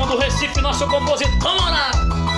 do Recife, nosso compositor moral.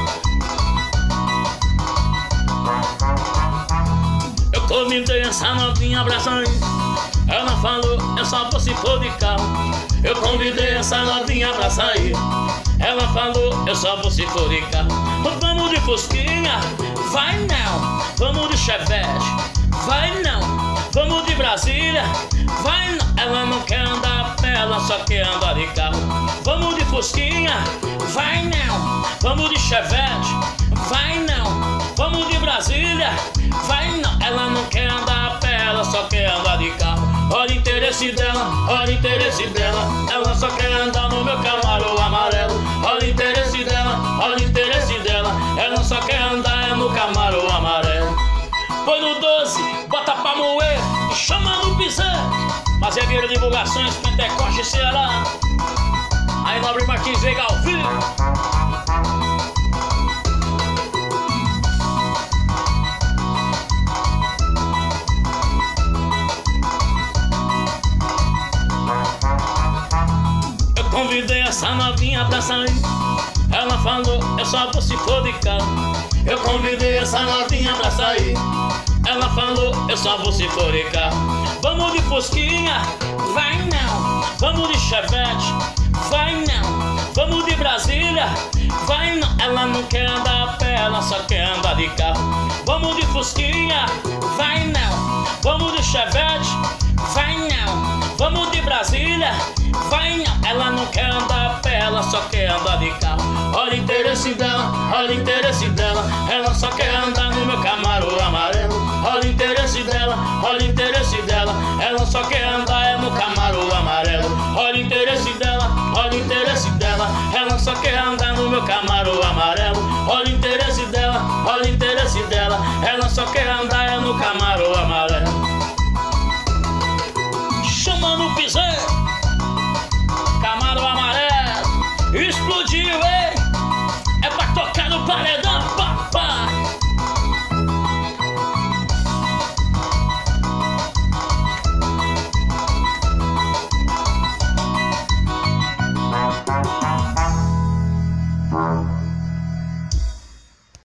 Eu convidei essa novinha pra sair. Ela falou, eu só vou se for de carro. Eu convidei essa novinha pra sair. Ela falou, eu só vou se for de carro. Vamos de Fusquinha? Vai não. Vamos de Chevette? Vai não. Vamos de Brasília? Vai não. Ela não quer andar a pé, ela só quer andar de carro. Vamos de Fusquinha? Vai não. Vamos de Chevette? Vai não. Vamos de Brasília? Vai não. Ela não quer andar a pé, ela só quer andar de carro. Olha o interesse dela, olha o interesse dela. Ela só quer andar no meu Camaro amarelo. Olha o interesse dela, olha o interesse dela. Ela só quer andar no Camaro amarelo. Põe no 12, bota pra moer e chama no piseiro. Mas é Vieira Divulgações, Pentecoste, Ceará. Aí Nobre Martins Veiga ao vivo. Convidei essa novinha pra sair. Ela falou, eu só vou se for de carro. Eu convidei essa novinha pra sair. Ela falou, eu só vou se for de carro. Vamos de Fusquinha? Vai não. Vamos de Chevette? Vai não. Vamos de Brasília? Vai não. Ela não quer andar a pé, ela só quer andar de carro. Vamos de Fusquinha? Vai não. Vamos de Chevette? Vai não. Vamos de Brasília? Vai não. Ela não quer andar a pé, ela só quer andar de carro. Olha o interesse dela, olha o interesse dela. Ela só quer andar no meu Camaro amarelo. Olha o interesse dela, olha o interesse dela. Ela só quer andar no Camaro amarelo. Olha o interesse dela, olha o interesse dela. Ela só quer andar no meu Camaro amarelo. Olha o interesse dela, olha o interesse dela. Ela só quer andar no Camaro